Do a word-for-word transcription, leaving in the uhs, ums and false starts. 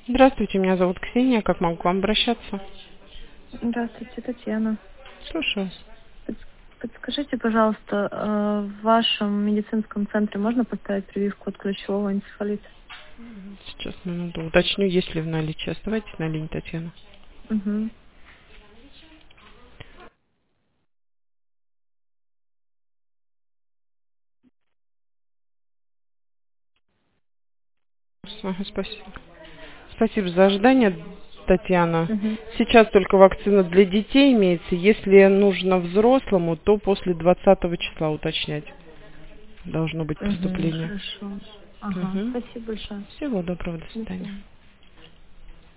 Здравствуйте, меня зовут Ксения. Как могу к вам обращаться? Здравствуйте, Татьяна. Слушаю вас. Подс- Подскажите, пожалуйста, э, в вашем медицинском центре можно поставить прививку от ключевого энцефалита? Сейчас минуту уточню, есть ли в наличии. Оставайтесь на линии, Татьяна. Угу. Ага, спасибо. Спасибо за ожидание, Татьяна. Угу. Сейчас только вакцина для детей имеется. Если нужно взрослому, то после двадцатого числа уточнять. Должно быть Угу, поступление. хорошо. Ага, Угу. спасибо большое. Всего доброго, до До свидания. свидания.